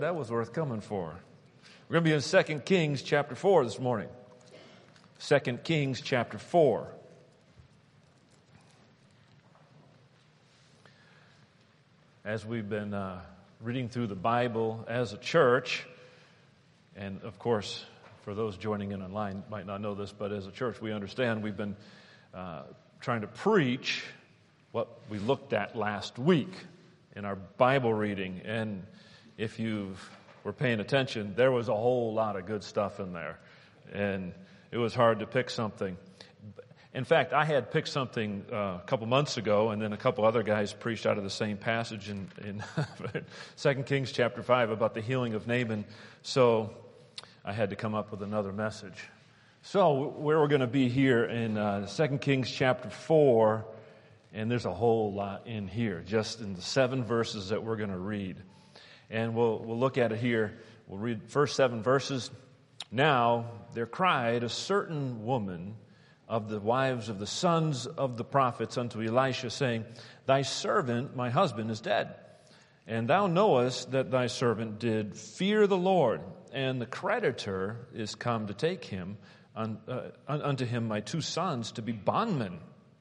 That was worth coming for. We're going to be in 2 Kings chapter 4 this morning. 2 Kings chapter 4. As we've been reading through the Bible as a church, and of course, for those joining in online might not know this, but as a church we understand we've been trying to preach what we looked at last week in our Bible reading. And if you were paying attention, there was a whole lot of good stuff in there. And it was hard to pick something. In fact, I had picked something a couple months ago, and then a couple other guys preached out of the same passage in 2 Kings chapter 5 about the healing of Naaman. So I had to come up with another message. So where we're going to be here in 2 Kings chapter 4, and there's a whole lot in here, just in the 7 verses that we're going to read. And we'll look at it here. We'll read the first 7 verses. Now there cried a certain woman of the wives of the sons of the prophets unto Elisha, saying, Thy servant, my husband, is dead. And thou knowest that thy servant did fear the Lord, and the creditor is come to take him unto him my 2 sons to be bondmen.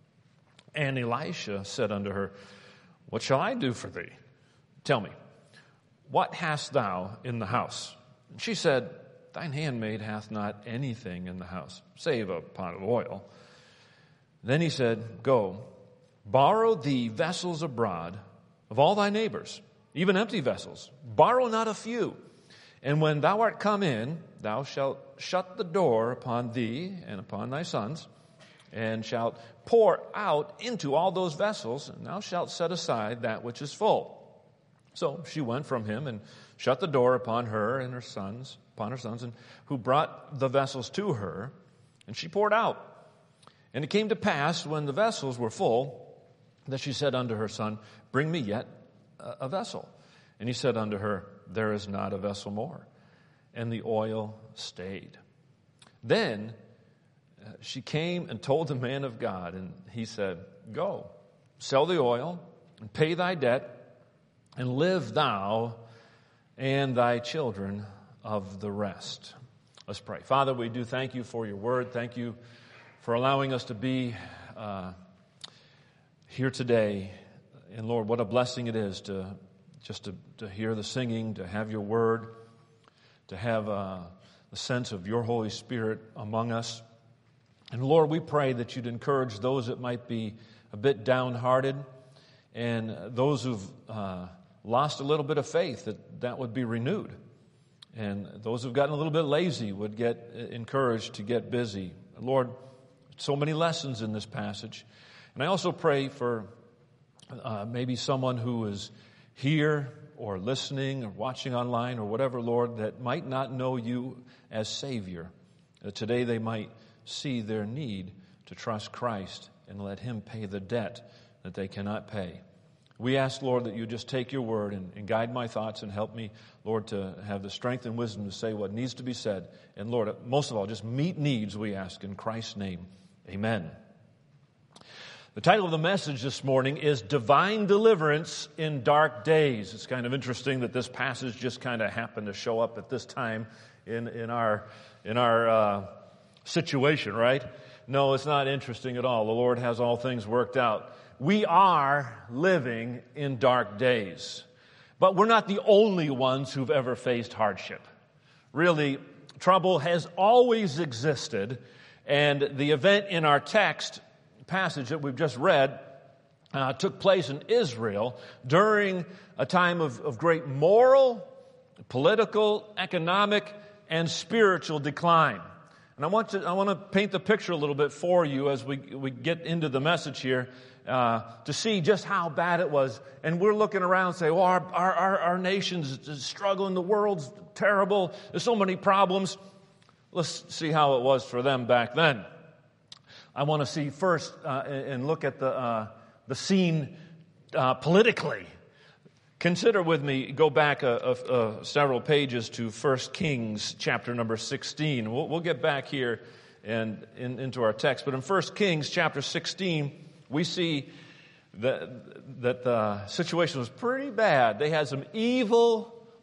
And Elisha said unto her, What shall I do for thee? Tell me, what hast thou in the house? And she said, Thine handmaid hath not anything in the house, save a pot of oil. Then he said, Go, borrow thee vessels abroad of all thy neighbors, even empty vessels. Borrow not a few. And when thou art come in, thou shalt shut the door upon thee and upon thy sons, and shalt pour out into all those vessels, and thou shalt set aside that which is full. So she went from him and shut the door upon her and her sons, and who brought the vessels to her, and she poured out. And it came to pass, when the vessels were full, that she said unto her son, Bring me yet a vessel. And he said unto her, There is not a vessel more. And the oil stayed. Then she came and told the man of God, and he said, Go, sell the oil, and pay thy debt, and live thou and thy children of the rest. Let's pray. Father, we do thank you for your word. Thank you for allowing us to be here today. And Lord, what a blessing it is to hear the singing, to have your word, to have the sense of your Holy Spirit among us. And Lord, we pray that you'd encourage those that might be a bit downhearted, and those who've lost a little bit of faith, that would be renewed. And those who've gotten a little bit lazy would get encouraged to get busy. Lord, so many lessons in this passage. And I also pray for maybe someone who is here or listening or watching online or whatever, Lord, that might not know you as Savior. That today they might see their need to trust Christ and let him pay the debt that they cannot pay. We ask, Lord, that you just take your word and guide my thoughts and help me, Lord, to have the strength and wisdom to say what needs to be said. And Lord, most of all, just meet needs, we ask in Christ's name. Amen. The title of the message this morning is Divine Deliverance in Dark Days. It's kind of interesting that this passage just kind of happened to show up at this time in our situation, right? No, it's not interesting at all. The Lord has all things worked out. We are living in dark days, but we're not the only ones who've ever faced hardship. Really, trouble has always existed, and the event in our text passage that we've just read took place in Israel during a time of great moral, political, economic, and spiritual decline. And I want to paint the picture a little bit for you as we get into the message here. To see just how bad it was. And we're looking around and say, well, our nation's struggling, the world's terrible, there's so many problems. Let's see how it was for them back then. I want to see first and look at the scene politically. Consider with me, go back several pages to 1 Kings chapter number 16. We'll get back here and into our text. But in 1 Kings chapter 16, we see that the situation was pretty bad. They had some evil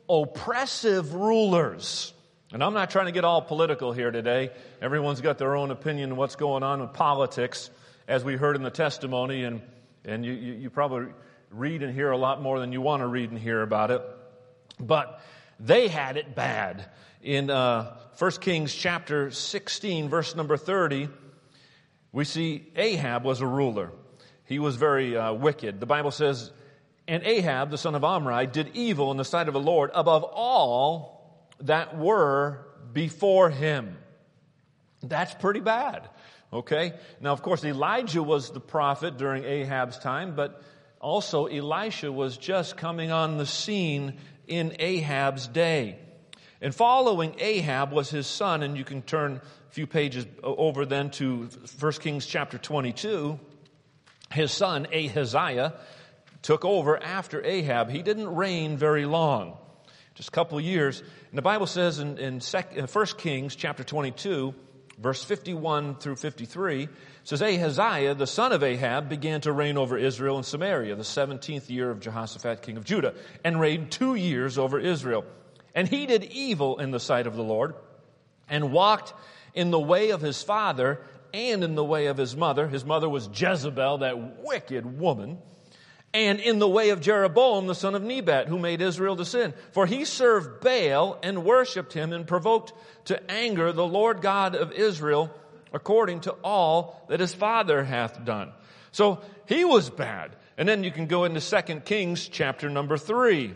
oppressive rulers. And I'm not trying to get all political here today. Everyone's got their own opinion on what's going on in politics, as we heard in the testimony, and you probably read and hear a lot more than you want to read and hear about it. But they had it bad. In 1 Kings chapter 16, verse number 30, we see Ahab was a ruler. He was very wicked. The Bible says, and Ahab, the son of Omri, did evil in the sight of the Lord above all that were before him. That's pretty bad. Okay? Now, of course, Elijah was the prophet during Ahab's time, but also Elisha was just coming on the scene in Ahab's day. And following Ahab was his son, and you can turn a few pages over then to 1 Kings chapter 22. His son, Ahaziah, took over after Ahab. He didn't reign very long, just a couple of years. And the Bible says in 1 Kings chapter 22, verse 51 through 53, it says, Ahaziah, the son of Ahab, began to reign over Israel and Samaria, the 17th year of Jehoshaphat, king of Judah, and reigned 2 years over Israel. And he did evil in the sight of the Lord, and walked in the way of his father and in the way of his mother. His mother was Jezebel, that wicked woman. And in the way of Jeroboam, the son of Nebat, who made Israel to sin. For he served Baal and worshipped him and provoked to anger the Lord God of Israel according to all that his father hath done. So he was bad. And then you can go into 2 Kings chapter number 3.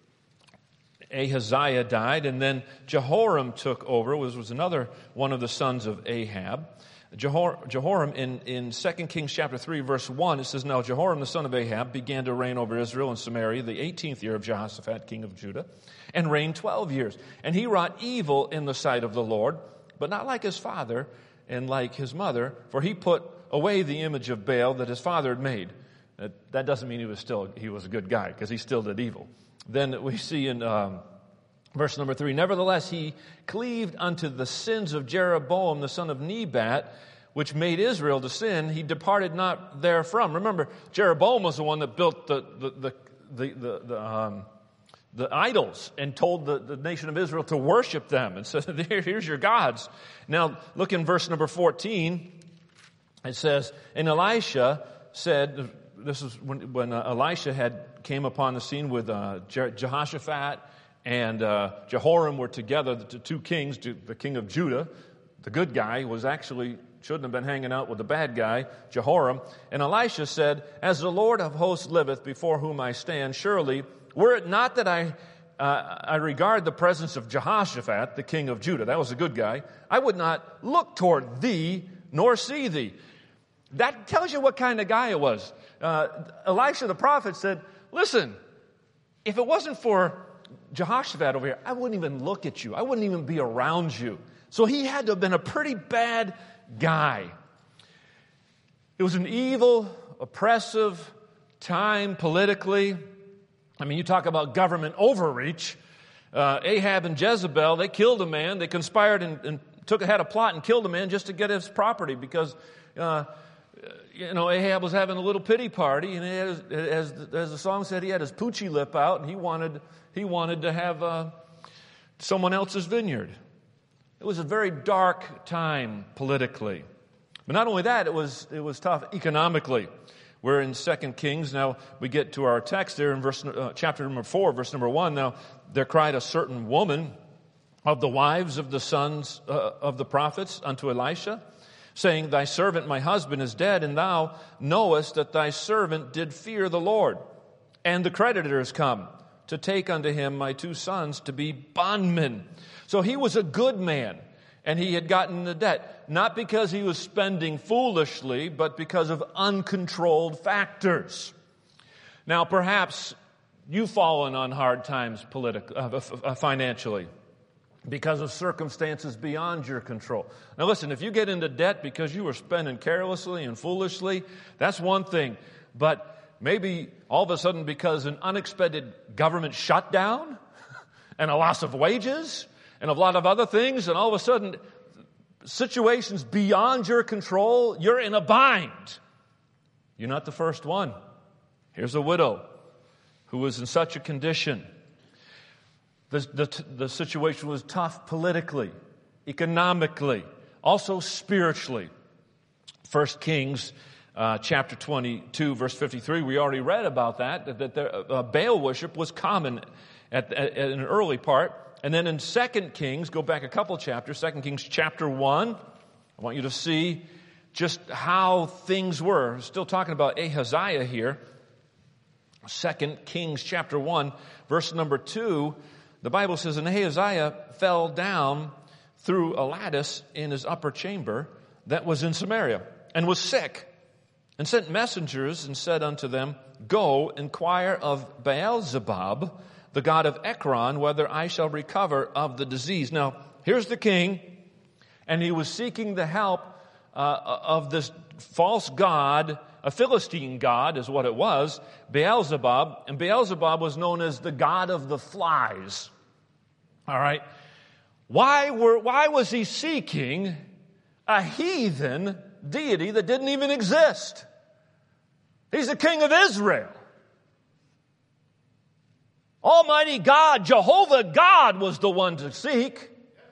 Ahaziah died, and then Jehoram took over, was another one of the sons of Ahab. Jehoram in 2 Kings chapter 3 verse 1, it says, Now Jehoram the son of Ahab began to reign over Israel and Samaria the 18th year of Jehoshaphat king of Judah, and reigned 12 years. And he wrought evil in the sight of the Lord, but not like his father and like his mother, for he put away the image of Baal that his father had made. That doesn't mean he was a good guy, because he still did evil. Then we see in verse number 3, Nevertheless he cleaved unto the sins of Jeroboam the son of Nebat, which made Israel to sin. He departed not therefrom. Remember, Jeroboam was the one that built the idols and told the nation of Israel to worship them, and said, here's your gods. Now look in verse number 14. It says, And Elisha said, this is when Elisha came upon the scene with Jehoshaphat and Jehoram were together, the two kings. The king of Judah, the good guy, shouldn't have been hanging out with the bad guy, Jehoram. And Elisha said, As the Lord of hosts liveth, before whom I stand, surely, were it not that I regard the presence of Jehoshaphat, the king of Judah, that was a good guy, I would not look toward thee, nor see thee. That tells you what kind of guy it was. Elisha the prophet said, Listen, if it wasn't for Jehoshaphat over here, I wouldn't even look at you. I wouldn't even be around you. So he had to have been a pretty bad guy. It was an evil, oppressive time politically. I mean, you talk about government overreach. Ahab and Jezebel, they killed a man. They conspired and had a plot and killed a man just to get his property, because Ahab was having a little pity party, and he had as the song said, he had his poochie lip out, and he wanted to have someone else's vineyard. It was a very dark time politically. But not only that, it was tough economically. We're in 2 Kings. Now we get to our text there in chapter number 4, verse number 1. Now there cried a certain woman of the wives of the sons of the prophets unto Elisha, saying, Thy servant my husband is dead, and thou knowest that thy servant did fear the Lord. And the creditors come to take unto him my 2 sons to be bondmen. So he was a good man, and he had gotten into debt, not because he was spending foolishly, but because of uncontrolled factors. Now, perhaps you've fallen on hard times financially because of circumstances beyond your control. Now, listen, if you get into debt because you were spending carelessly and foolishly, that's one thing. But maybe all of a sudden because an unexpected government shutdown and a loss of wages and a lot of other things, and all of a sudden situations beyond your control, you're in a bind. You're not the first one. Here's a widow who was in such a condition. The situation was tough politically, economically, also spiritually. 1 Kings chapter 22, verse 53, we already read about that Baal worship was common at an early part. And then in 2 Kings, go back a couple chapters, 2 Kings chapter 1, I want you to see just how things were. We're still talking about Ahaziah here. 2 Kings chapter 1, verse number 2, the Bible says, and Ahaziah fell down through a lattice in his upper chamber that was in Samaria, and was sick, and sent messengers and said unto them, go, inquire of Baal-zebub, the god of Ekron, whether I shall recover of the disease. Now, here's the king, and he was seeking the help of this false god, a Philistine god is what it was, Baal-zebub, and Baal-zebub was known as the god of the flies. All right? Why was he seeking a heathen deity that didn't even exist? He's the king of Israel. Almighty God, Jehovah God was the one to seek.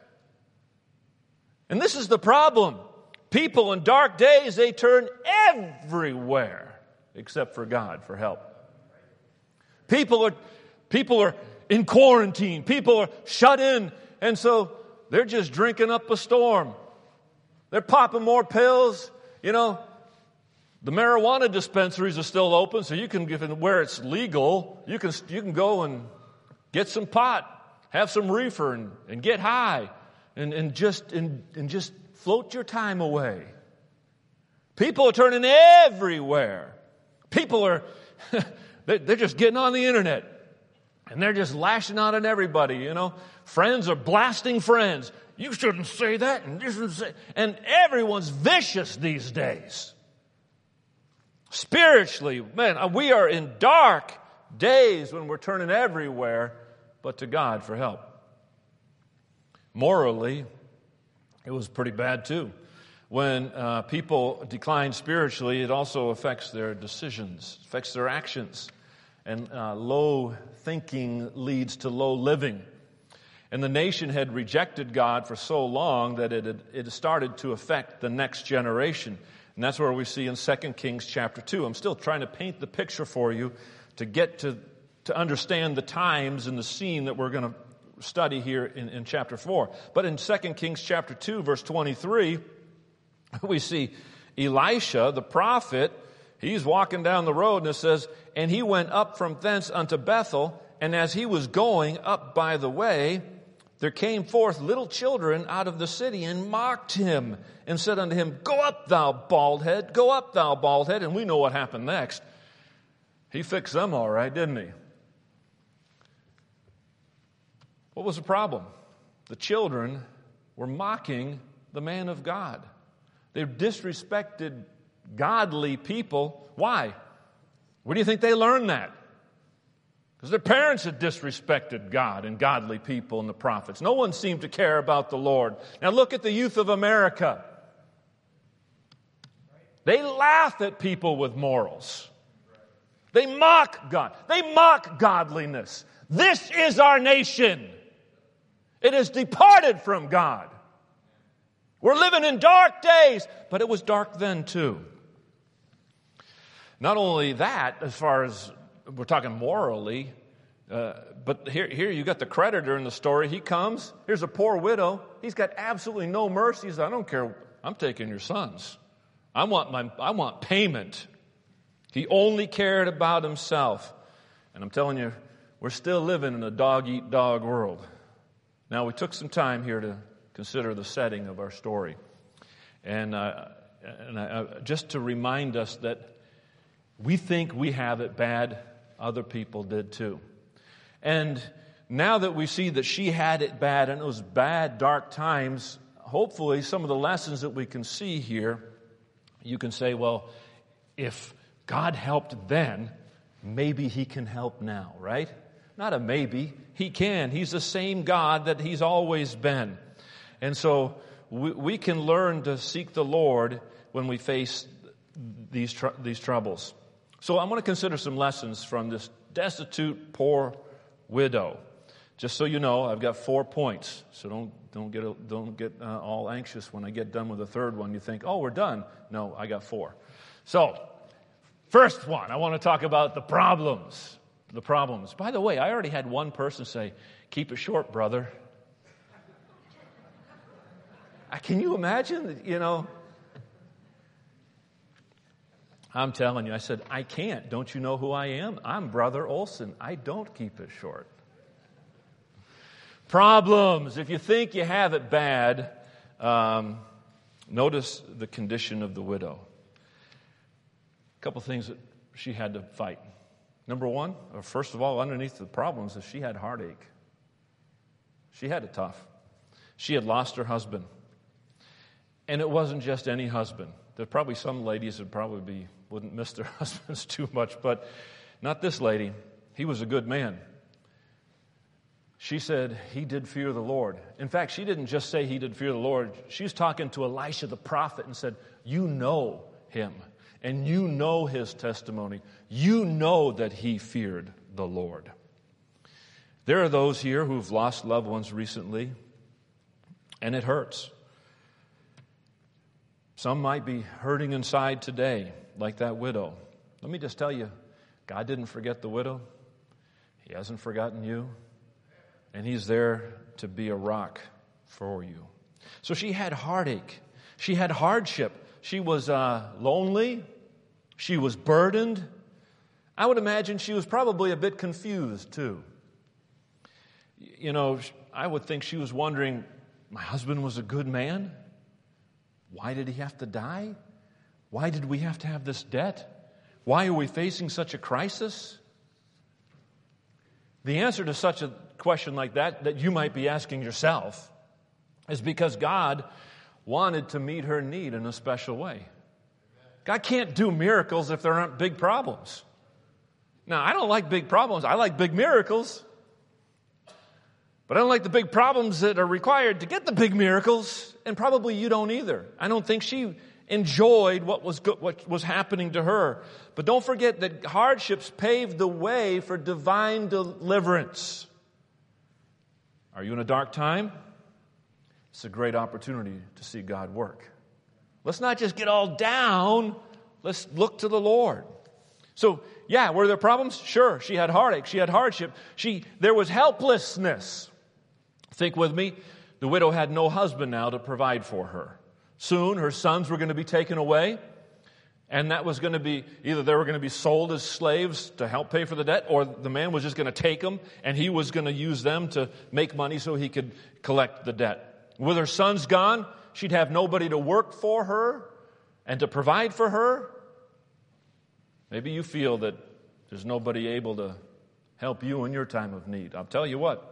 And this is the problem. People in dark days, they turn everywhere except for God for help. People are in quarantine. People are shut in. And so they're just drinking up a storm. They're popping more pills. You know, the marijuana dispensaries are still open, so you can, where it's legal, you can go and get some pot, have some reefer, and get high, and just float your time away. People are turning everywhere. People are they're just getting on the internet, and they're just lashing out on everybody. You know, friends are blasting friends. You shouldn't say that, and you shouldn't say. And everyone's vicious these days. Spiritually, man, we are in dark days when we're turning everywhere but to God for help. Morally, it was pretty bad too. When people decline spiritually, it also affects their decisions, affects their actions. And low thinking leads to low living. And the nation had rejected God for so long that it started to affect the next generation. And that's where we see in 2 Kings chapter 2. I'm still trying to paint the picture for you to get to understand the times and the scene that we're going to study here in chapter 4. But in 2 Kings chapter 2, verse 23, we see Elisha, the prophet, he's walking down the road, and it says, and he went up from thence unto Bethel, and as he was going up by the way, there came forth little children out of the city and mocked him and said unto him, go up, thou bald head, go up, thou bald head. And we know what happened next. He fixed them all right, didn't he? What was the problem? The children were mocking the man of God. They disrespected godly people. Why? Where do you think they learned that? Because their parents had disrespected God and godly people and the prophets. No one seemed to care about the Lord. Now look at the youth of America. They laugh at people with morals. They mock God. They mock godliness. This is our nation. It has departed from God. We're living in dark days, but it was dark then too. Not only that, as far as we're talking morally, but here you got the creditor in the story. He comes. Here's a poor widow. He's got absolutely no mercy. He says, I don't care. I'm taking your sons. I want payment. He only cared about himself. And I'm telling you, we're still living in a dog-eat-dog world. Now, we took some time here to consider the setting of our story. And just to remind us that we think we have it bad, other people did too. And now that we see that she had it bad and it was bad, dark times, hopefully some of the lessons that we can see here, you can say, well, if God helped then, maybe he can help now, right? Not a maybe. He can. He's the same God that he's always been. And so we can learn to seek the Lord when we face these troubles. So I'm going to consider some lessons from this destitute, poor widow. Just so you know, I've got 4 points. So don't get all anxious when I get done with the third one. You think, oh, we're done. No, I got 4. So, first one, I want to talk about the problems. The problems. By the way, I already had one person say, keep it short, brother. Can you imagine, I'm telling you, I said, I can't. Don't you know who I am? I'm Brother Olson. I don't keep it short. Problems. If you think you have it bad, notice the condition of the widow. A couple things that she had to fight. Number one, or first of all, underneath the problems is she had heartache. She had it tough. She had lost her husband. And it wasn't just any husband. There's probably some ladies that wouldn't miss their husbands too much, but not this lady. He was a good man. She said he did fear the Lord. In fact, she didn't just say he did fear the Lord. She was talking to Elisha the prophet and said, you know him, and you know his testimony. You know that he feared the Lord. There are those here who've lost loved ones recently, and it hurts. Some might be hurting inside today, like that widow. Let me just tell you, God didn't forget the widow. He hasn't forgotten you. And he's there to be a rock for you. So she had heartache. She had hardship. She was lonely. She was burdened. I would imagine she was probably a bit confused too. I would think she was wondering, my husband was a good man. Why did he have to die? Why did we have to have this debt? Why are we facing such a crisis? The answer to such a question like that you might be asking yourself is because God wanted to meet her need in a special way. God can't do miracles if there aren't big problems. Now, I don't like big problems. I like big miracles. But I don't like the big problems that are required to get the big miracles, and probably you don't either. I don't think she enjoyed what was happening to her. But don't forget that hardships paved the way for divine deliverance. Are you in a dark time? It's a great opportunity to see God work. Let's not just get all down. Let's look to the Lord. So, were there problems? Sure. She had heartache. She had hardship. There was helplessness. Think with me. The widow had no husband now to provide for her. Soon her sons were going to be taken away. And that was going to be, either they were going to be sold as slaves to help pay for the debt, or the man was just going to take them and he was going to use them to make money so he could collect the debt. With her sons gone, she'd have nobody to work for her and to provide for her. Maybe you feel that there's nobody able to help you in your time of need. I'll tell you what,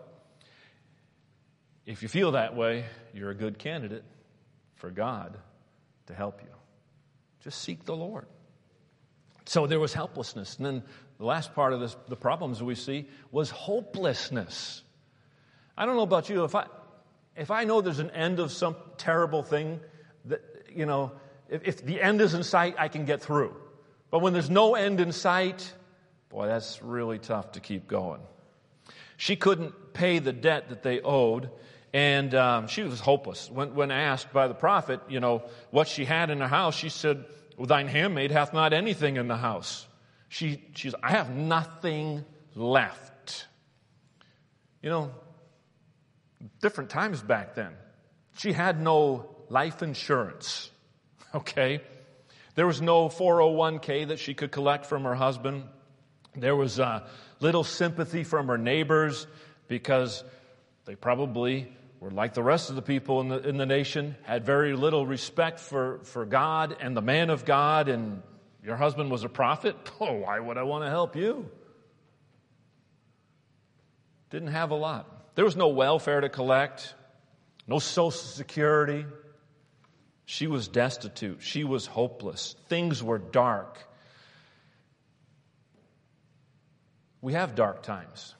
if you feel that way, you're a good candidate for God to help you. Just seek the Lord. So there was helplessness. And then the last part of this, the problems we see, was hopelessness. I don't know about you, if I know there's an end of some terrible thing, that if the end is in sight, I can get through. But when there's no end in sight, boy, that's really tough to keep going. She couldn't pay the debt that they owed, and she was hopeless. When asked by the prophet, what she had in her house, she said, well, thine handmaid hath not anything in the house. She's, I have nothing left. Different times back then. She had no life insurance, okay? There was no 401k that she could collect from her husband. There was little sympathy from her neighbors because they probably were like the rest of the people in the nation, had very little respect for God and the man of God, and your husband was a prophet. Oh, why would I want to help you? Didn't have a lot. There was no welfare to collect, no Social Security. She was destitute. She was hopeless. Things were dark. We have dark times.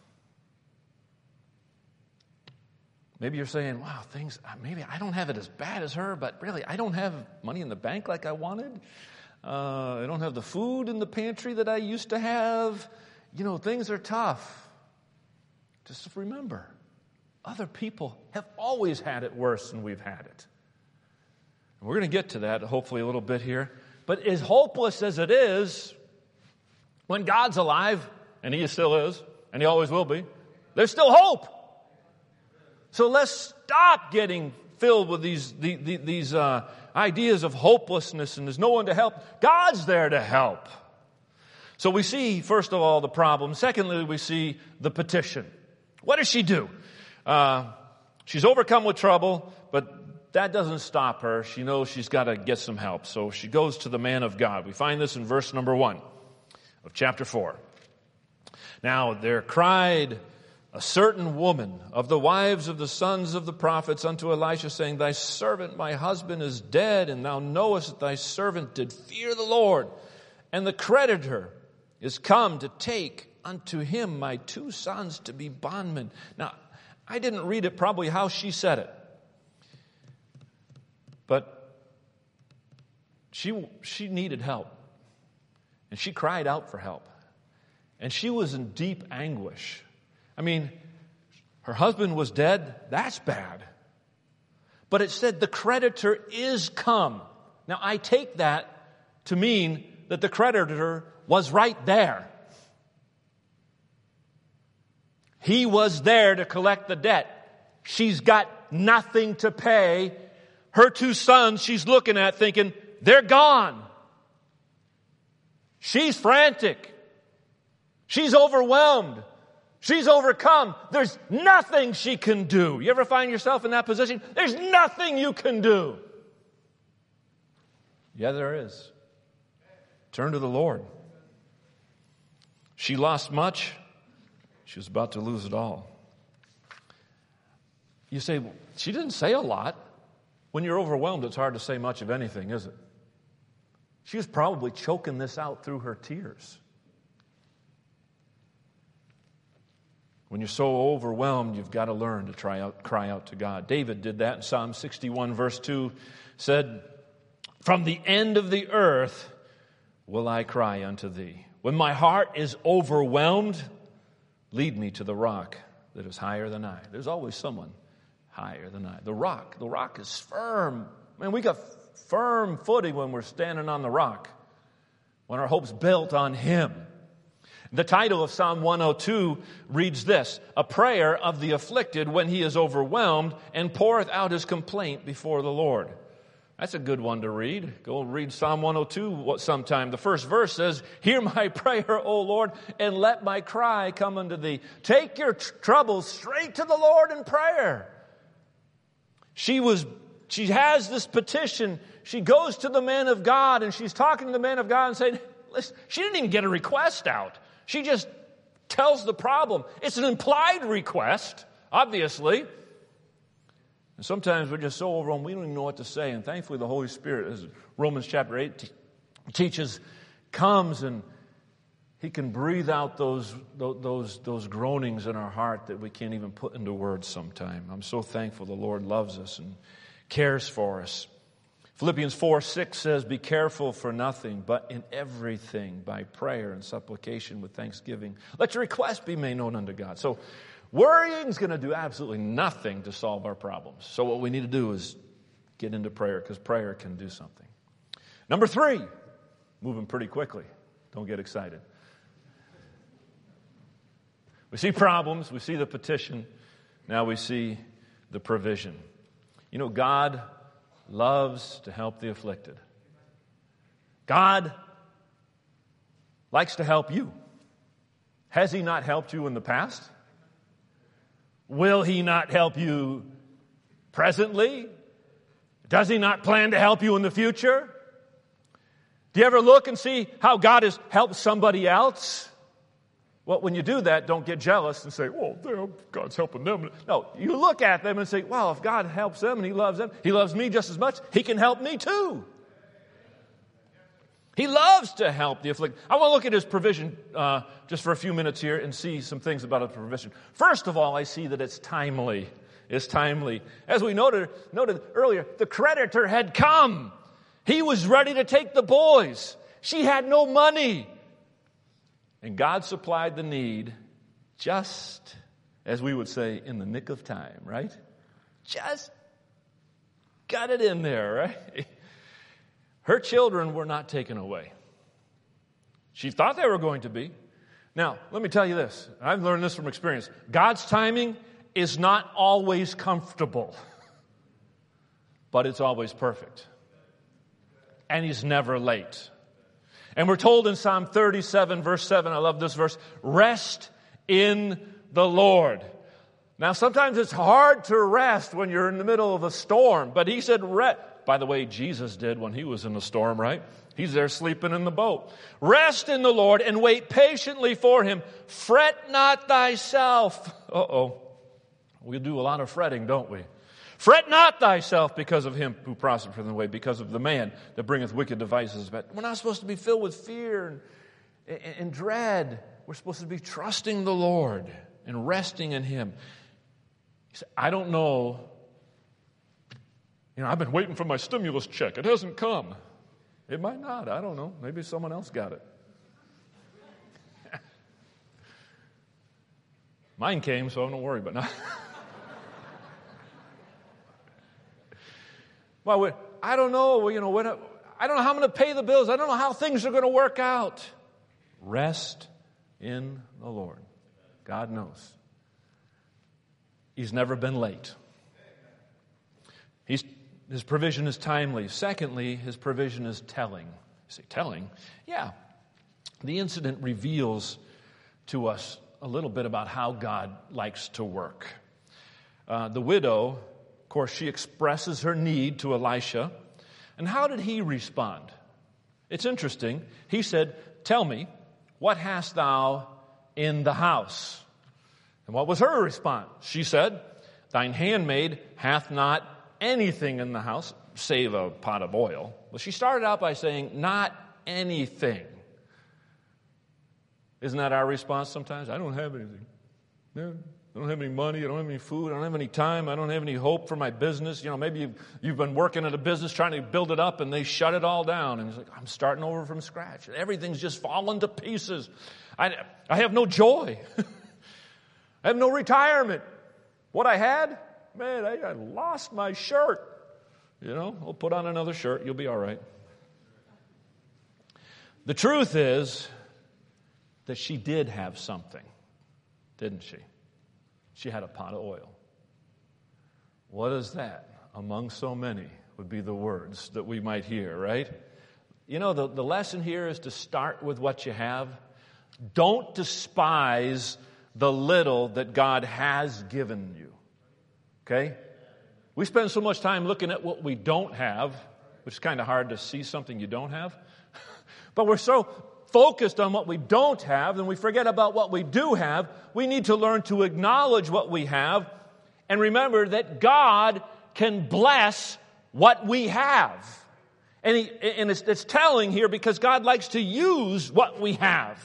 Maybe you're saying, wow, maybe I don't have it as bad as her, but really, I don't have money in the bank like I wanted. I don't have the food in the pantry that I used to have. Things are tough. Just remember, other people have always had it worse than we've had it. And we're going to get to that hopefully a little bit here. But as hopeless as it is, when God's alive, and He still is, and He always will be, there's still hope. So let's stop getting filled with these ideas of hopelessness and there's no one to help. God's there to help. So we see, first of all, the problem. Secondly, we see the petition. What does she do? She's overcome with trouble, but that doesn't stop her. She knows she's got to get some help. So she goes to the man of God. We find this in verse number 1 of chapter 4. Now there cried a certain woman of the wives of the sons of the prophets unto Elisha, saying, Thy servant, my husband, is dead, and thou knowest that thy servant did fear the Lord, and the creditor is come to take unto him my 2 sons to be bondmen. Now, I didn't read it probably how she said it, but she needed help, and she cried out for help, and she was in deep anguish. I mean, her husband was dead. That's bad. But it said the creditor is come. Now, I take that to mean that the creditor was right there. He was there to collect the debt. She's got nothing to pay. Her 2 sons she's looking at thinking, they're gone. She's frantic. She's overwhelmed. She's overcome. There's nothing she can do. You ever find yourself in that position? There's nothing you can do. Yeah, there is. Turn to the Lord. She lost much. She was about to lose it all. You say, well, she didn't say a lot. When you're overwhelmed, it's hard to say much of anything, is it? She was probably choking this out through her tears. When you're so overwhelmed, you've got to learn to cry out to God. David did that in Psalm 61, verse 2, said, From the end of the earth will I cry unto thee. When my heart is overwhelmed, lead me to the rock that is higher than I. There's always someone higher than I. The rock is firm. Man, we got firm footing when we're standing on the rock, when our hope's built on Him. The title of Psalm 102 reads this, A prayer of the afflicted when he is overwhelmed and poureth out his complaint before the Lord. That's a good one to read. Go read Psalm 102 sometime. The first verse says, Hear my prayer, O Lord, and let my cry come unto thee. Take your troubles straight to the Lord in prayer. She has this petition. She goes to the man of God and she's talking to the man of God and saying, listen, she didn't even get a request out. She just tells the problem. It's an implied request, obviously. And sometimes we're just so overwhelmed, we don't even know what to say. And thankfully, the Holy Spirit, as Romans chapter 8 teaches, comes and He can breathe out those groanings in our heart that we can't even put into words sometime. I'm so thankful the Lord loves us and cares for us. Philippians 4:6 says, Be careful for nothing, but in everything by prayer and supplication with thanksgiving. Let your request be made known unto God. So worrying is going to do absolutely nothing to solve our problems. So what we need to do is get into prayer, because prayer can do something. Number 3, moving pretty quickly. Don't get excited. We see problems, we see the petition, now we see the provision. You know, God loves to help the afflicted. God likes to help you. Has He not helped you in the past? Will He not help you presently? Does He not plan to help you in the future? Do you ever look and see how God has helped somebody else? Well, when you do that, don't get jealous and say, well, God's helping them. No, you look at them and say, well, if God helps them and He loves me just as much, He can help me too. He loves to help the afflicted. I want to look at His provision just for a few minutes here and see some things about His provision. First of all, I see that it's timely. It's timely. As we noted earlier, the creditor had come. He was ready to take the boys. She had no money. And God supplied the need just as we would say, in the nick of time, right? Just got it in there, right? Her children were not taken away. She thought they were going to be. Now, let me tell you this. I've learned this from experience. God's timing is not always comfortable, but it's always perfect. And He's never late. And we're told in Psalm 37, verse 7, I love this verse, rest in the Lord. Now, sometimes it's hard to rest when you're in the middle of a storm, but He said rest. By the way, Jesus did when He was in the storm, right? He's there sleeping in the boat. Rest in the Lord and wait patiently for Him. Fret not thyself. Uh-oh. We do a lot of fretting, don't we? Fret not thyself because of him who prospereth in the way, because of the man that bringeth wicked devices. But we're not supposed to be filled with fear and dread. We're supposed to be trusting the Lord and resting in Him. He said, I don't know. I've been waiting for my stimulus check. It hasn't come. It might not. I don't know. Maybe someone else got it. Mine came, so don't worry about it. Well, I don't know. I don't know how I'm going to pay the bills. I don't know how things are going to work out. Rest in the Lord. God knows. He's never been late. His provision is timely. Secondly, His provision is telling. You say, telling? Yeah. The incident reveals to us a little bit about how God likes to work. The widow, of course, she expresses her need to Elisha. And how did he respond? It's interesting. He said, tell me, what hast thou in the house? And what was her response? She said, thine handmaid hath not anything in the house, save a pot of oil. Well, she started out by saying, not anything. Isn't that our response sometimes? I don't have anything. No, I don't have any money. I don't have any food. I don't have any time. I don't have any hope for my business. Maybe you've been working at a business trying to build it up, and they shut it all down. And it's like, I'm starting over from scratch. Everything's just fallen to pieces. I have no joy. I have no retirement. What I had, man, I lost my shirt. I'll put on another shirt. You'll be all right. The truth is that she did have something, didn't she? She had a pot of oil. What is that? Among so many would be the words that we might hear, right? The lesson here is to start with what you have. Don't despise the little that God has given you. Okay? We spend so much time looking at what we don't have, which is kind of hard to see something you don't have. But we're so focused on what we don't have, and we forget about what we do have. We need to learn to acknowledge what we have and remember that God can bless what we have. And it's telling here because God likes to use what we have.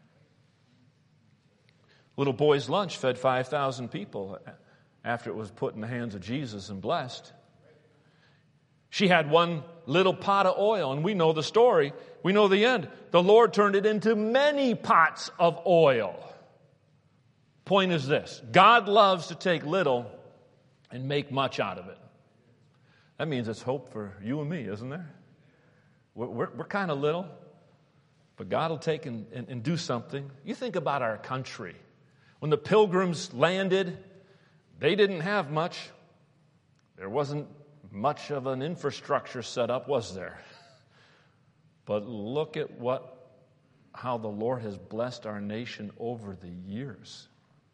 Little boy's lunch fed 5,000 people after it was put in the hands of Jesus and blessed. She had one little pot of oil, and we know the story. We know the end. The Lord turned it into many pots of oil. Point is this: God loves to take little and make much out of it. That means it's hope for you and me, isn't there? We're kind of little, but God will take and do something. You think about our country. When the Pilgrims landed, they didn't have much. There wasn't much of an infrastructure set up, was there? But look at how the Lord has blessed our nation over the years.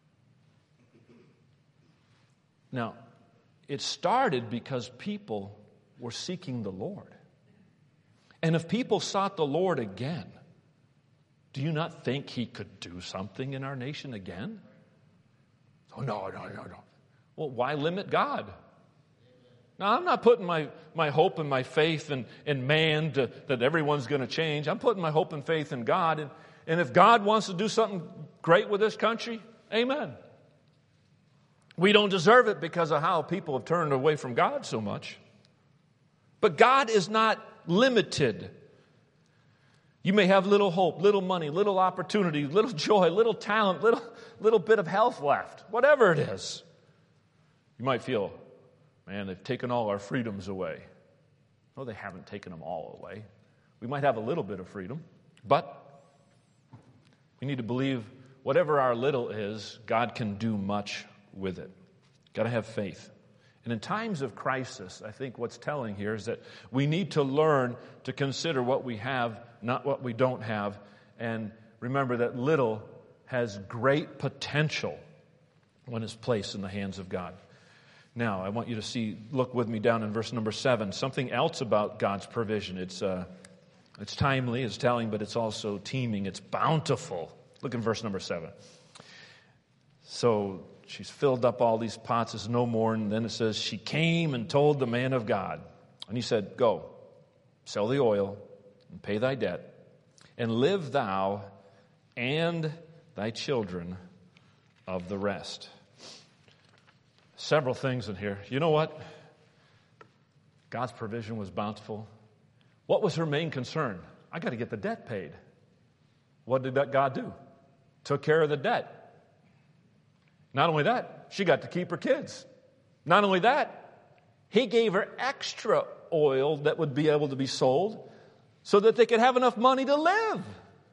Now, it started because people were seeking the Lord. And if people sought the Lord again, do you not think He could do something in our nation again? Oh, no. Well, why limit God? Now, I'm not putting my hope and my faith in man that everyone's going to change. I'm putting my hope and faith in God. And if God wants to do something great with this country, amen. We don't deserve it because of how people have turned away from God so much. But God is not limited. You may have little hope, little money, little opportunity, little joy, little talent, little bit of health left, whatever it is. You might feel, man, they've taken all our freedoms away. No, they haven't taken them all away. We might have a little bit of freedom, but we need to believe whatever our little is, God can do much with it. Got to have faith. And in times of crisis, I think what's telling here is that we need to learn to consider what we have, not what we don't have, and remember that little has great potential when it's placed in the hands of God. Now, I want you to look with me down in verse number 7, something else about God's provision. It's timely, it's telling, but it's also teeming, it's bountiful. Look in verse number 7. So she's filled up all these pots, there's no more, and then it says, she came and told the man of God. And he said, go, sell the oil, and pay thy debt, and live thou and thy children of the rest. Several things in here. You know what? God's provision was bountiful. What was her main concern? I got to get the debt paid. What did God do? Took care of the debt. Not only that, she got to keep her kids. Not only that, he gave her extra oil that would be able to be sold so that they could have enough money to live.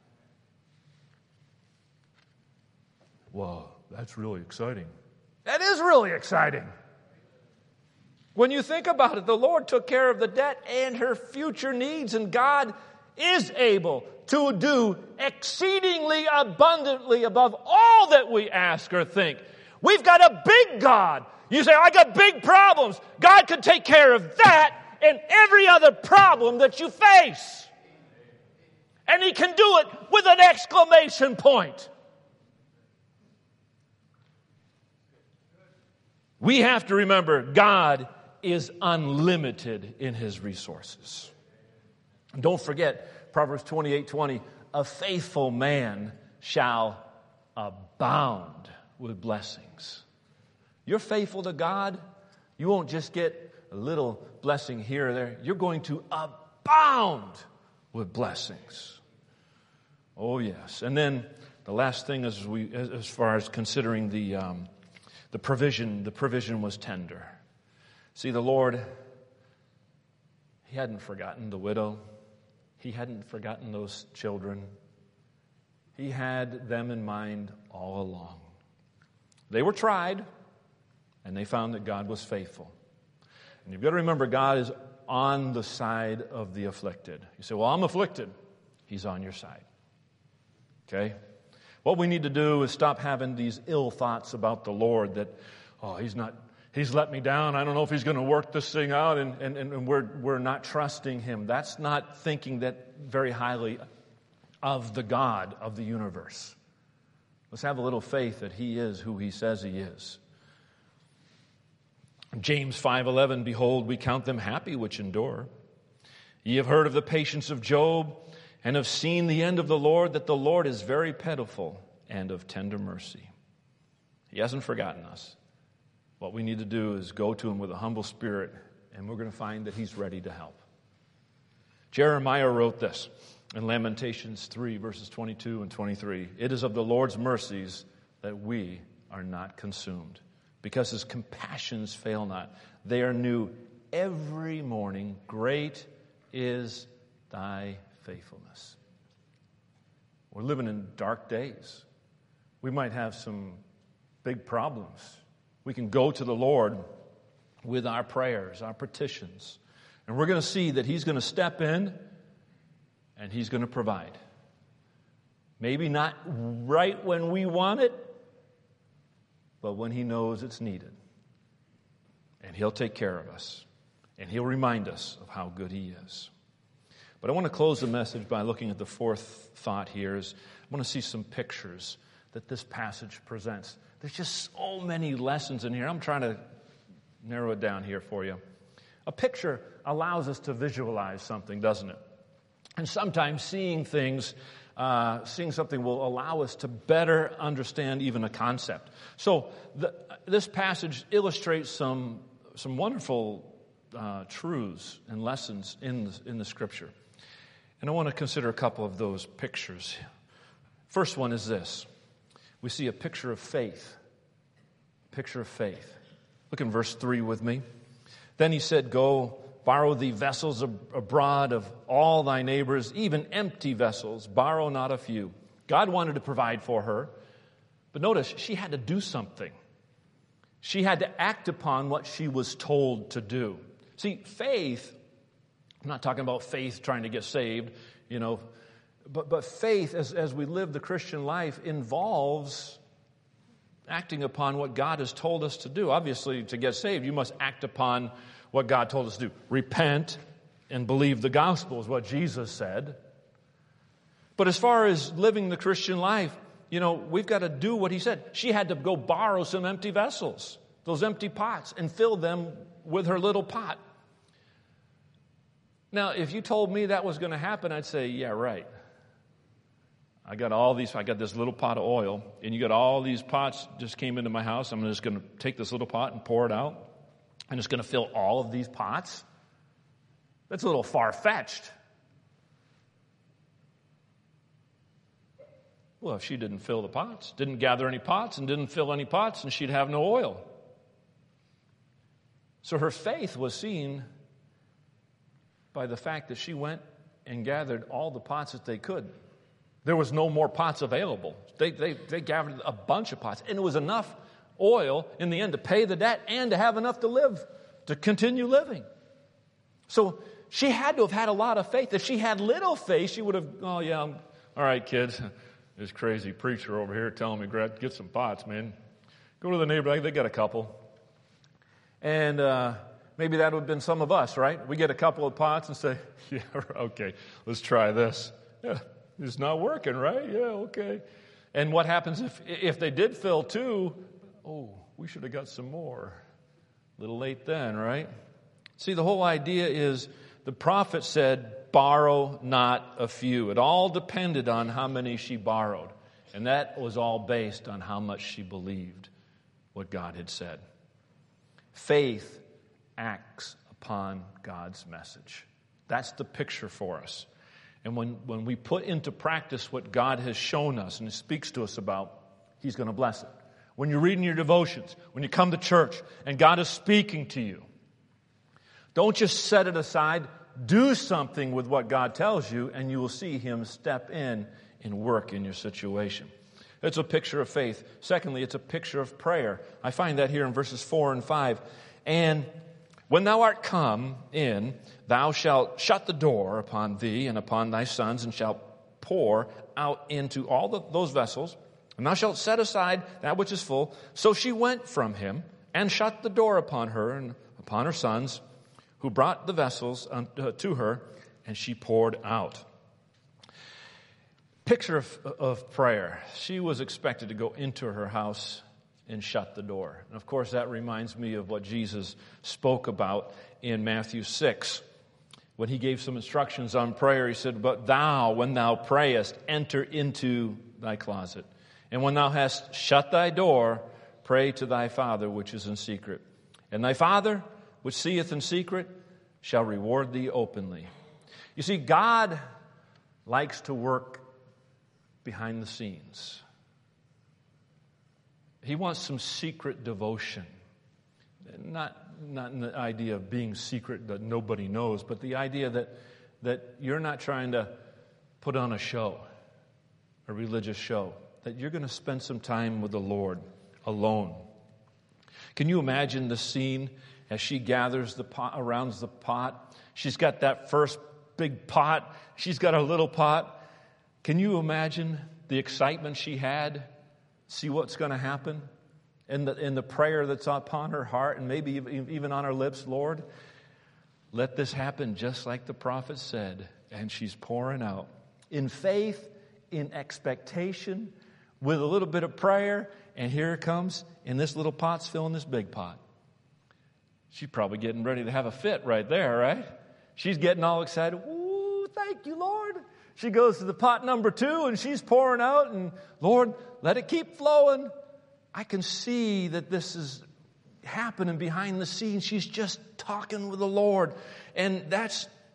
Wow, that's really exciting. That is really exciting. When you think about it, the Lord took care of the debt and her future needs, and God is able to do exceedingly abundantly above all that we ask or think. We've got a big God. You say, I got big problems. God can take care of that and every other problem that you face. And He can do it with an exclamation point. We have to remember God is unlimited in His resources. And don't forget Proverbs 28:20, a faithful man shall abound with blessings. You're faithful to God, you won't just get a little blessing here or there. You're going to abound with blessings. Oh yes. And then the last thing is as far as considering the provision was tender. See, the Lord, He hadn't forgotten the widow. He hadn't forgotten those children. He had them in mind all along. They were tried, and they found that God was faithful. And you've got to remember, God is on the side of the afflicted. You say, well, I'm afflicted. He's on your side. Okay? What we need to do is stop having these ill thoughts about the Lord that, oh, He's let me down. I don't know if He's going to work this thing out, and we're not trusting Him. That's not thinking that very highly of the God of the universe. Let's have a little faith that He is who He says He is. James 5:11, behold, we count them happy which endure. Ye have heard of the patience of Job, and have seen the end of the Lord, that the Lord is very pitiful and of tender mercy. He hasn't forgotten us. What we need to do is go to Him with a humble spirit, and we're going to find that He's ready to help. Jeremiah wrote this in Lamentations 3, verses 22 and 23. It is of the Lord's mercies that we are not consumed, because His compassions fail not. They are new every morning. Great is thy faithfulness. We're living in dark days. We might have some big problems. We can go to the Lord with our prayers, our petitions, and we're going to see that He's going to step in and He's going to provide. Maybe not right when we want it, but when He knows it's needed. And He'll take care of us. And He'll remind us of how good He is. But I want to close the message by looking at the fourth thought here. I want to see some pictures that this passage presents. There's just so many lessons in here. I'm trying to narrow it down here for you. A picture allows us to visualize something, doesn't it? And sometimes seeing something will allow us to better understand even a concept. So this passage illustrates some wonderful truths and lessons in the Scripture. And I want to consider a couple of those pictures. First one is this. We see a picture of faith. Picture of faith. Look in verse 3 with me. Then he said, "Go, borrow thee vessels abroad of all thy neighbors, even empty vessels. Borrow not a few." God wanted to provide for her. But notice, she had to do something. She had to act upon what she was told to do. See, faith, I'm not talking about faith trying to get saved, but faith as we live the Christian life involves acting upon what God has told us to do. Obviously, to get saved, you must act upon what God told us to do. Repent and believe the gospel is what Jesus said. But as far as living the Christian life, we've got to do what he said. She had to go borrow some empty vessels, those empty pots, and fill them with her little pot. Now, if you told me that was going to happen, I'd say, yeah, right. I got this little pot of oil, and you got all these pots just came into my house. I'm just going to take this little pot and pour it out. I'm just going to fill all of these pots. That's a little far-fetched. Well, if she didn't fill the pots, didn't gather any pots, and didn't fill any pots, then she'd have no oil. So her faith was seen by the fact that she went and gathered all the pots that they could. There was no more pots available. They gathered a bunch of pots, and it was enough oil in the end to pay the debt and to have enough to live, to continue living. So she had to have had a lot of faith. If she had little faith, she would have, all right, kids, this crazy preacher over here telling me, get some pots, man. Go to the neighbor, they got a couple. And maybe that would have been some of us, right? We get a couple of pots and say, yeah, okay, let's try this. Yeah, it's not working, right? Yeah, okay. And what happens if they did fill two? Oh, we should have got some more. A little late then, right? See, the whole idea is the prophet said, borrow not a few. It all depended on how many she borrowed. And that was all based on how much she believed what God had said. Faith acts upon God's message. That's the picture for us. And when we put into practice what God has shown us and speaks to us about, He's going to bless it. When you're reading your devotions, when you come to church and God is speaking to you, don't just set it aside. Do something with what God tells you, and you will see Him step in and work in your situation. It's a picture of faith. Secondly, it's a picture of prayer. I find that here in verses 4 and 5. And when thou art come in, thou shalt shut the door upon thee and upon thy sons, and shalt pour out into all those vessels, and thou shalt set aside that which is full. So she went from him and shut the door upon her and upon her sons, who brought the vessels to her, and she poured out. Picture of prayer. She was expected to go into her house and shut the door. And of course, that reminds me of what Jesus spoke about in Matthew 6. When He gave some instructions on prayer, He said, "But thou, when thou prayest, enter into thy closet. And when thou hast shut thy door, pray to thy Father which is in secret. And thy Father which seeth in secret shall reward thee openly." You see, God likes to work behind the scenes. He wants some secret devotion. Not in the idea of being secret that nobody knows, but the idea that you're not trying to put on a show, a religious show, that you're going to spend some time with the Lord alone. Can you imagine the scene as she gathers the pot, around the pot? She's got that first big pot. She's got a little pot. Can you imagine the excitement she had? See what's going to happen? And the prayer that's upon her heart and maybe even on her lips, Lord, let this happen just like the prophet said. And she's pouring out in faith, in expectation, with a little bit of prayer. And here it comes, and this little pot's filling this big pot. She's probably getting ready to have a fit right there, right? She's getting all excited. Ooh, thank you, Lord. She goes to the pot number 2, and she's pouring out, and Lord, let it keep flowing. I can see that this is happening behind the scenes. She's just talking with the Lord. And that's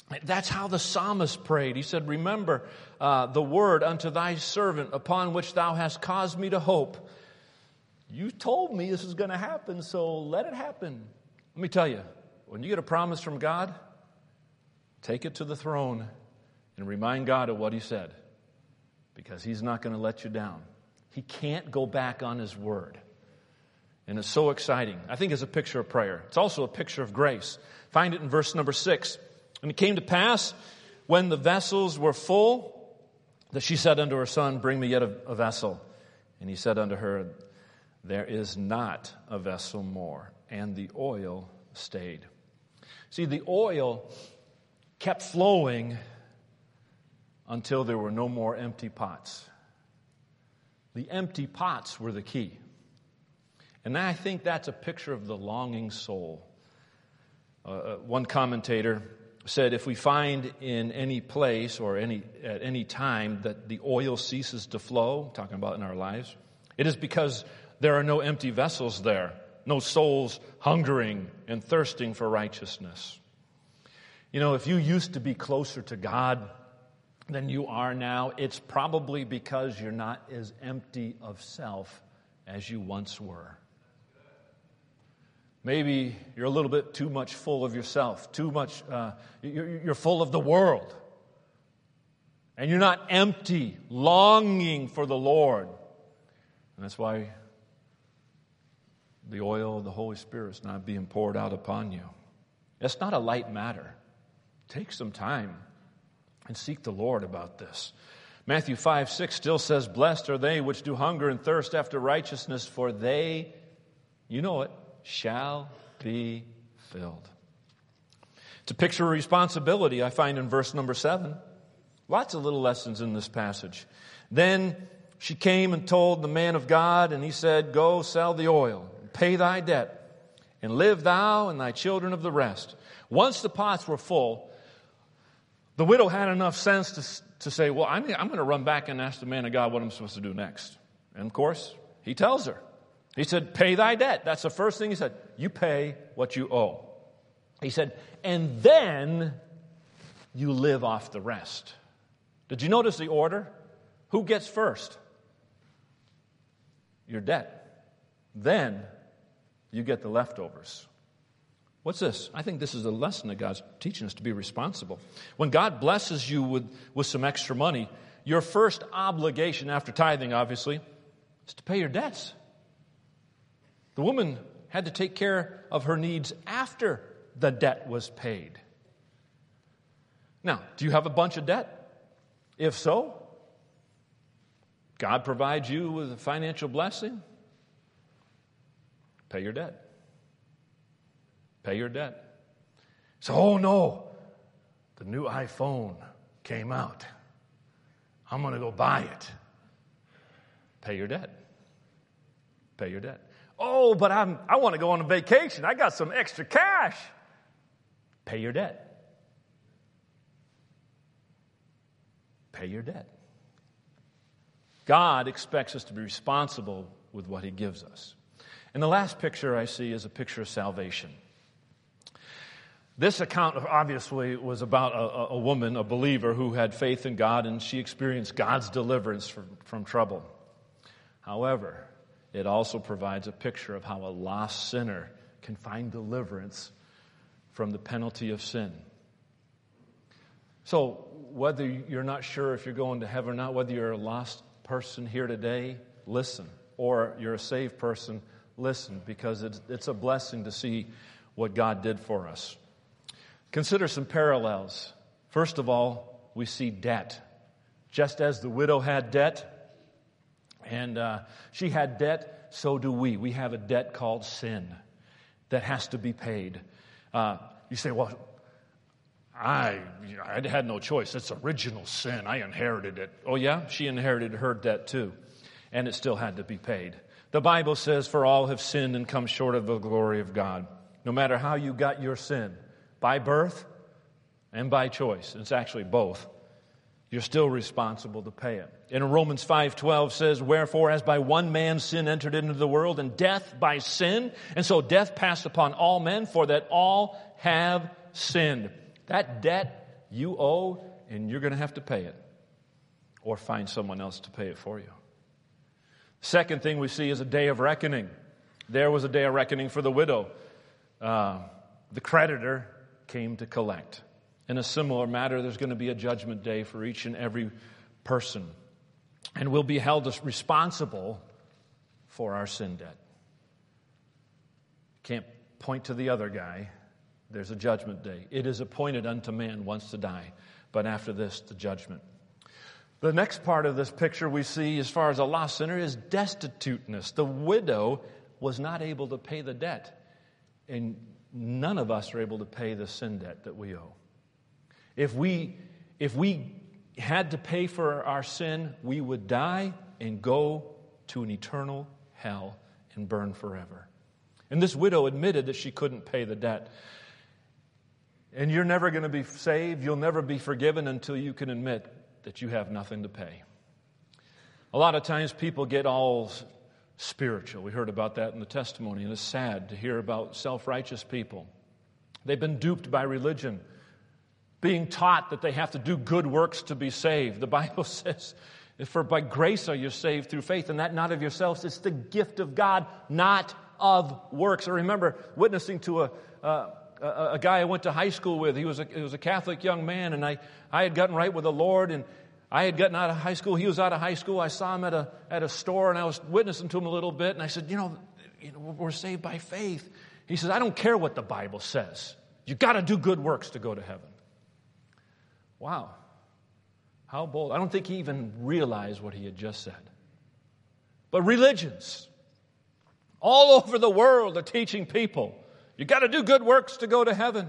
That's how the psalmist prayed. He said, remember the word unto thy servant upon which thou hast caused me to hope. You told me this is going to happen, so let it happen. Let me tell you, when you get a promise from God, take it to the throne and remind God of what He said, because He's not going to let you down. He can't go back on His word. And it's so exciting. I think it's a picture of prayer. It's also a picture of grace. Find it in verse number 6. And it came to pass, when the vessels were full, that she said unto her son, bring me yet a vessel. And he said unto her, there is not a vessel more. And the oil stayed. See, the oil kept flowing until there were no more empty pots. The empty pots were the key. And I think that's a picture of the longing soul. One commentator said, if we find in any place or at any time that the oil ceases to flow, talking about in our lives, it is because there are no empty vessels there, no souls hungering and thirsting for righteousness. You know, if you used to be closer to God than you are now, it's probably because you're not as empty of self as you once were. Maybe you're a little bit too much full of yourself, too much, you're full of the world. And you're not empty, longing for the Lord. And that's why the oil of the Holy Spirit is not being poured out upon you. It's not a light matter. Take some time and seek the Lord about this. Matthew 5:6 still says, blessed are they which do hunger and thirst after righteousness, for they, you know it, shall be filled. It's a picture of responsibility I find in verse number 7. Lots of little lessons in this passage. Then she came and told the man of God, and he said, go sell the oil, and pay thy debt, and live thou and thy children of the rest. Once the pots were full, the widow had enough sense to say, well, I'm going to run back and ask the man of God what I'm supposed to do next. And of course, he tells her. He said, pay thy debt. That's the first thing he said. You pay what you owe. He said, and then you live off the rest. Did you notice the order? Who gets first? Your debt. Then you get the leftovers. What's this? I think this is a lesson that God's teaching us to be responsible. When God blesses you with some extra money, your first obligation after tithing, obviously, is to pay your debts. The woman had to take care of her needs after the debt was paid. Now, do you have a bunch of debt? If so, God provides you with a financial blessing. Pay your debt. Pay your debt. So, oh no, the new iPhone came out. I'm going to go buy it. Pay your debt. Pay your debt. Oh, but I want to go on a vacation. I got some extra cash. Pay your debt. Pay your debt. God expects us to be responsible with what He gives us. And the last picture I see is a picture of salvation. This account obviously was about a woman, a believer, who had faith in God, and she experienced God's deliverance from trouble. However, it also provides a picture of how a lost sinner can find deliverance from the penalty of sin. So whether you're not sure if you're going to heaven or not, whether you're a lost person here today, listen. Or you're a saved person, listen, because it's a blessing to see what God did for us. Consider some parallels. First of all, we see debt. Just as the widow had debt, and she had debt, so do we. We have a debt called sin that has to be paid. You say, well, I had no choice. It's original sin. I inherited it. Oh yeah? She inherited her debt too. And it still had to be paid. The Bible says, for all have sinned and come short of the glory of God. No matter how you got your sin, by birth and by choice. It's actually both. You're still responsible to pay it. And Romans 5:12 says, wherefore as by one man sin entered into the world, and death by sin, and so death passed upon all men, for that all have sinned. That debt You owe, and you're going to have to pay it. Or find someone else to pay it for you. Second thing we see is a day of reckoning. There was a day of reckoning for the widow. The creditor came to collect. In a similar matter, there's going to be a judgment day for each and every person. And we'll be held responsible for our sin debt. Can't point to the other guy. There's a judgment day. It is appointed unto man once to die, but after this, the judgment. The next part of this picture we see as far as a lost sinner is destituteness. The widow was not able to pay the debt, and none of us are able to pay the sin debt that we owe. If we had to pay for our sin, we would die and go to an eternal hell and burn forever. And this widow admitted that she couldn't pay the debt. And you're never going to be saved, you'll never be forgiven until you can admit that you have nothing to pay. A lot of times people get all spiritual. We heard about that in the testimony, and it's sad to hear about self-righteous people. They've been duped by religion, being taught that they have to do good works to be saved. The Bible says, for by grace are you saved through faith, and that not of yourselves. It's the gift of God, not of works. I remember witnessing to a guy I went to high school with. He was a Catholic young man, and I had gotten right with the Lord, and I had gotten out of high school. He was out of high school. I saw him at a store, and I was witnessing to him a little bit, and I said, we're saved by faith. He says, I don't care what the Bible says. You got to do good works to go to heaven. Wow. How bold. I don't think he even realized what he had just said. But religions all over the world are teaching people, you got to do good works to go to heaven.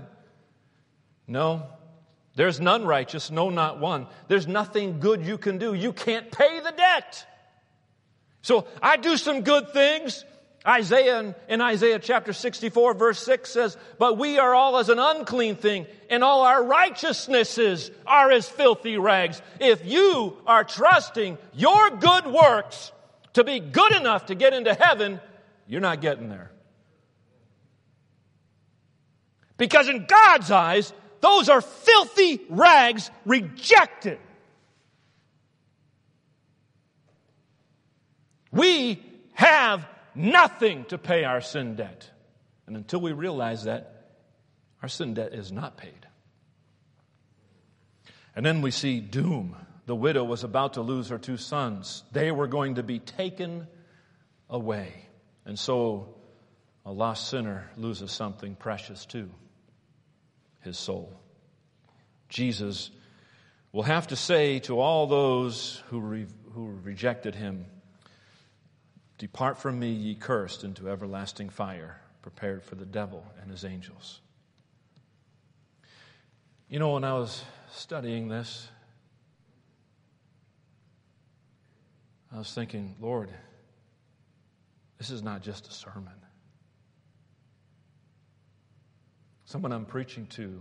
No, there's none righteous, no, not one. There's nothing good you can do. You can't pay the debt. So I do some good things. In Isaiah chapter 64, verse 6 says, but we are all as an unclean thing, and all our righteousnesses are as filthy rags. If you are trusting your good works to be good enough to get into heaven, you're not getting there. Because in God's eyes, those are filthy rags rejected. We have nothing to pay our sin debt. And until we realize that, our sin debt is not paid. And then we see doom. The widow was about to lose her 2 sons. They were going to be taken away. And so a lost sinner loses something precious too, his soul. Jesus will have to say to all those who rejected him, depart from me, ye cursed, into everlasting fire, prepared for the devil and his angels. You know, when I was studying this, I was thinking, Lord, this is not just a sermon. Someone I'm preaching to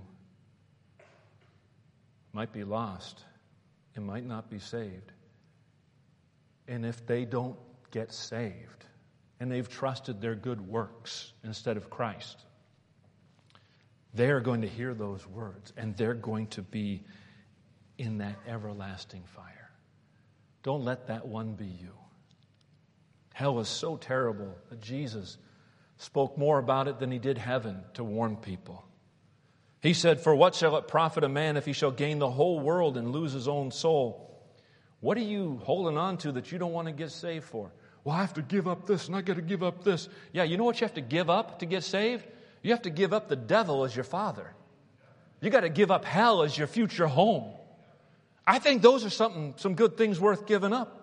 might be lost and might not be saved. And if they don't get saved and they've trusted their good works instead of Christ, they're going to hear those words and they're going to be in that everlasting fire. Don't let that one be you. Hell is so terrible that Jesus spoke more about it than he did heaven to warn people. He said, for what shall it profit a man if he shall gain the whole world and lose his own soul? What are you holding on to that you don't want to get saved for? Well, I have to give up this and I got to give up this. Yeah, you know what you have to give up to get saved? You have to give up the devil as your father. You got to give up hell as your future home. I think those are some good things worth giving up.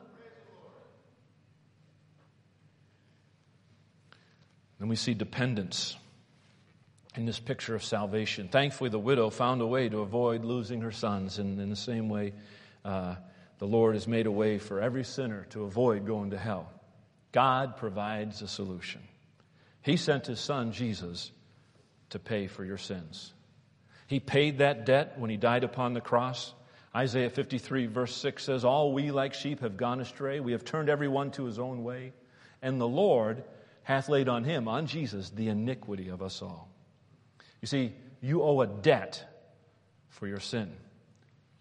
Then we see dependence in this picture of salvation. Thankfully, the widow found a way to avoid losing her sons. And in the same way, the Lord has made a way for every sinner to avoid going to hell. God provides a solution. He sent his son, Jesus, to pay for your sins. He paid that debt when he died upon the cross. Isaiah 53 verse 6 says, all we like sheep have gone astray. We have turned every one to his own way. And the Lord hath laid on him, on Jesus, the iniquity of us all. You see, you owe a debt for your sin.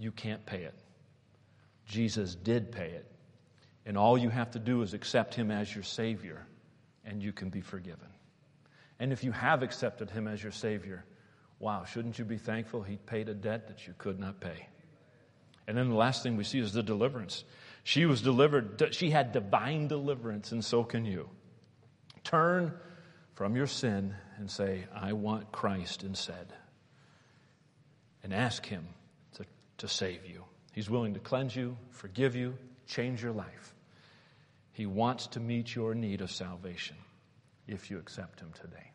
You can't pay it. Jesus did pay it. And all you have to do is accept him as your Savior, and you can be forgiven. And if you have accepted him as your Savior, wow, shouldn't you be thankful he paid a debt that you could not pay? And then the last thing we see is the deliverance. She was delivered. She had divine deliverance, and so can you. Turn from your sin and say, I want Christ instead. And ask him to save you. He's willing to cleanse you, forgive you, change your life. He wants to meet your need of salvation if you accept him today.